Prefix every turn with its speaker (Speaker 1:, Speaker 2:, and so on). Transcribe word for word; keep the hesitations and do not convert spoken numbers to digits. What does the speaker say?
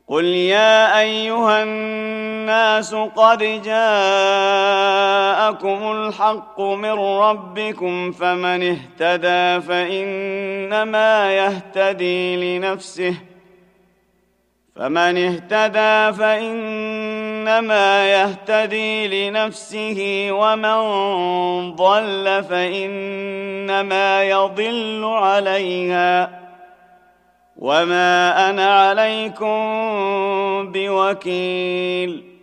Speaker 1: قل يا أيها الناس قد جاءكم الحق من ربكم فمن اهتدى فإنما يهتدي لنفسه فمن اهتدى فإنما يهتدي لنفسه ومن ضل فإنما يضل عليها وما أنا عليكم بوكيل